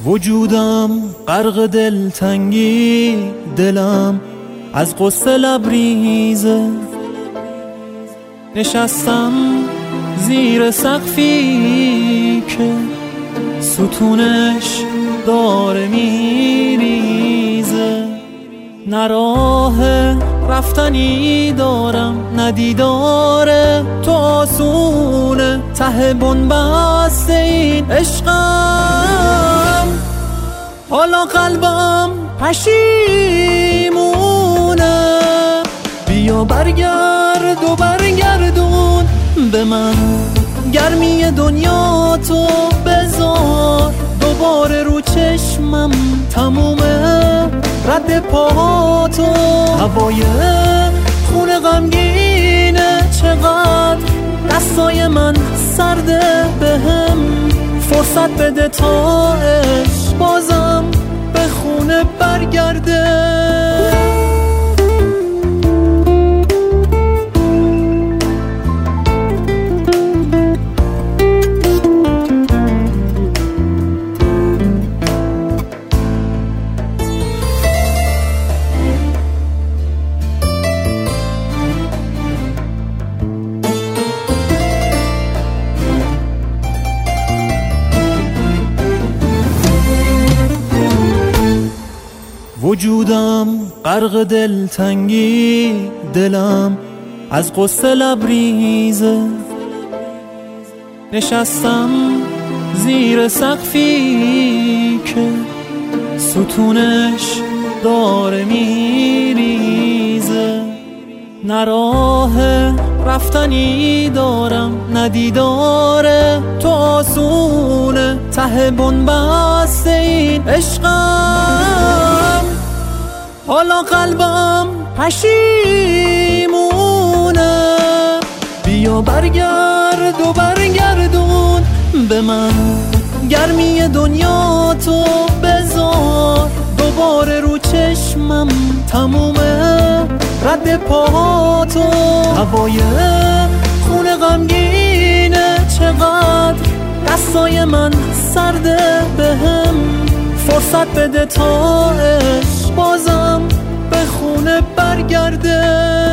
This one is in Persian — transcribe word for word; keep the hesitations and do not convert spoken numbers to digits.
وجودم غرق دلتنگی، دلم از غصه لبریزه. نشستم زیر سقفی که ستونش داره میریزه. نه راه رفتنی دارم، نه دیداره تو آسونه. ته بنبست این عشقم، حالا قلبم پشیمونه. بیا برگرد و برگردون به من گرمی دنیا تو، بذار دوباره رو چشمم تمومه رد پاهاتو. هوای خون غمگینه چقدر، دستای من سرده بهم. فرصت بده تا عشق بازم به خونه برگرده. وجودم غرق دلتنگی، دلم از غصه لبریزه. نشستم زیر سقفی که ستونش داره میریزه. نه راه رفتنی دارم، نه دیداره تو آسونه. ته بنبست این عشقم، حالا قلبم پشیمونه. بیا برگرد و برگردون به من گرمی دنیا تو، بذار دوباره رو چشمم تمومه رد پاهاتو. هوای خون غمگینه چقدر، دستای من سرده بهم. فرصت بده تا عشق بازم به خونه برگرده.